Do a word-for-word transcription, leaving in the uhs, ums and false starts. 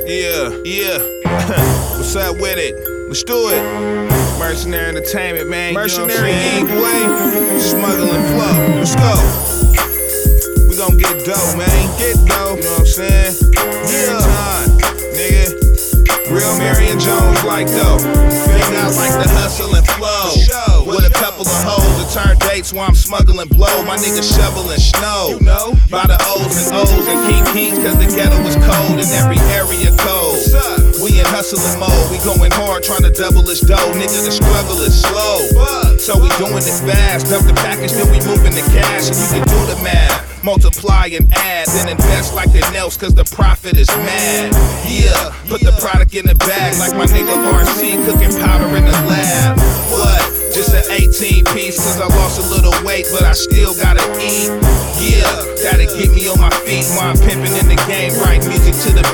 Yeah, yeah. What's up with it? Let's do it. Mercenary Entertainment, man. Mercenary Ink, boy. Smuggling flow. Let's go. We gon' get dough, man. Get dough. You know what I'm saying? Yeah. Time, nigga. Real Marion Jones like dough. Figured out like the hustle and flow. With a couple of hoes to turn dates while I'm smuggling blow. My nigga shoveling snow. You know, by the O's and O's and keep heat, cause the ghetto is cold in every area code. We in hustling mode, we going hard trying to double this dough. Nigga, the struggle is slow. So we doing it fast. Dump the package, then we moving the cash. And you can do the math. Multiply and add, then invest like the Nels, cause the profit is mad. Yeah, put the product in the bag like my nigga R C cooking powder in the lab. What? Just an eighteen piece, cause I lost a little weight, but I still gotta eat. Yeah, gotta get me on my feet while I'm pimping in the game, right? Music to the